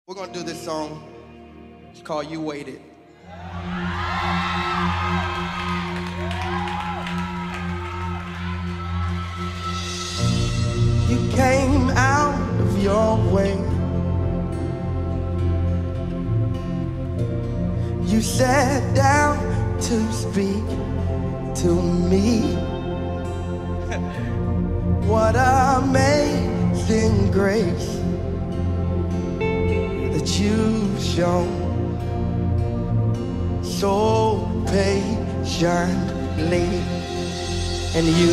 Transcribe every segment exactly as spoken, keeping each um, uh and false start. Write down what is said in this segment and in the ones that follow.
We're gonna do this song. It's called You Waited. You came out of your way. You sat down to speak to me. What amazing grace that you've shown so patiently, and you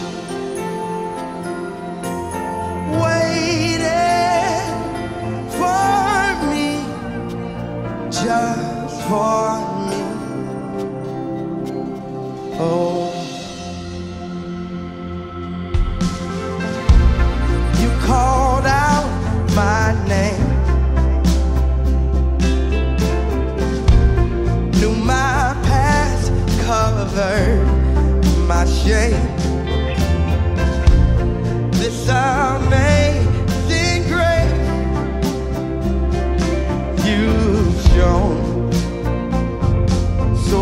waited for me, just for me. Oh, you called out my name, knew my past, covered my shame. This amazing grace you've shown so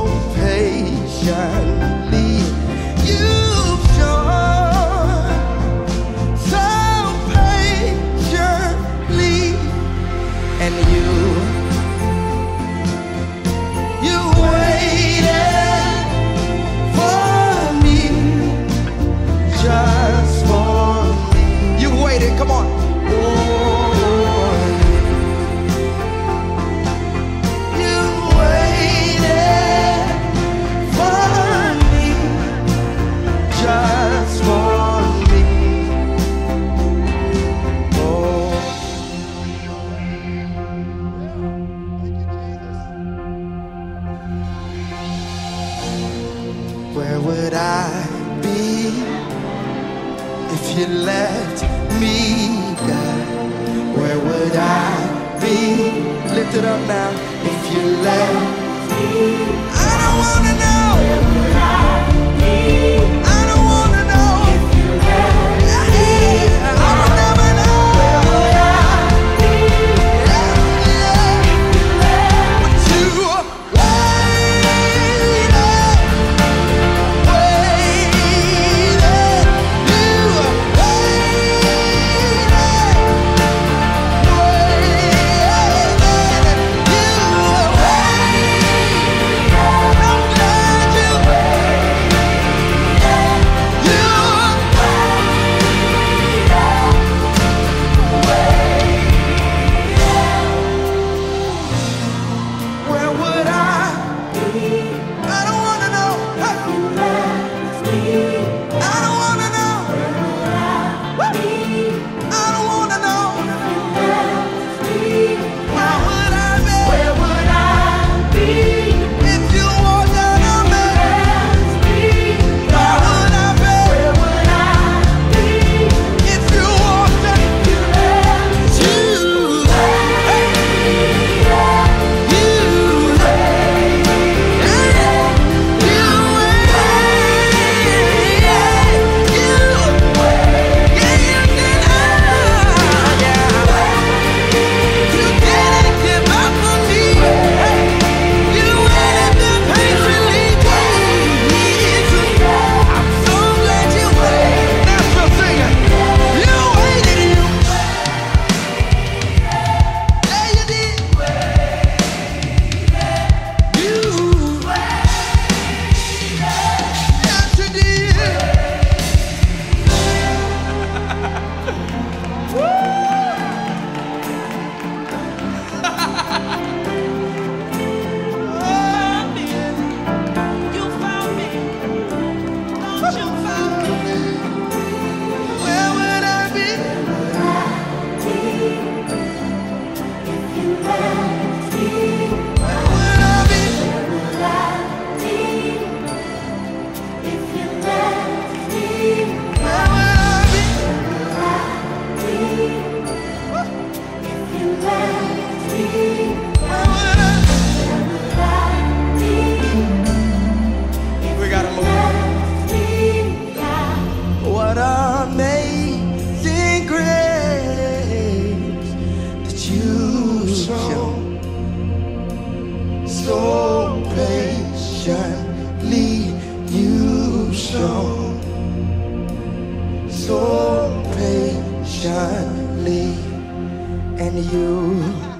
patiently. You've shown so patiently, and you you waited for me, just for me. You waited, come on. Oh, you waited for me, just for me. Oh, where would I be if you left me, God? Where would I be? Lift it up now. If you left me, I don't wanna know. Where would I be? I don't wanna know. If you left me, I will never know. Where would I be? Yeah, yeah. But you waited, waited, you waited, waited, you waited. shown so patiently, you've shown so patiently, and you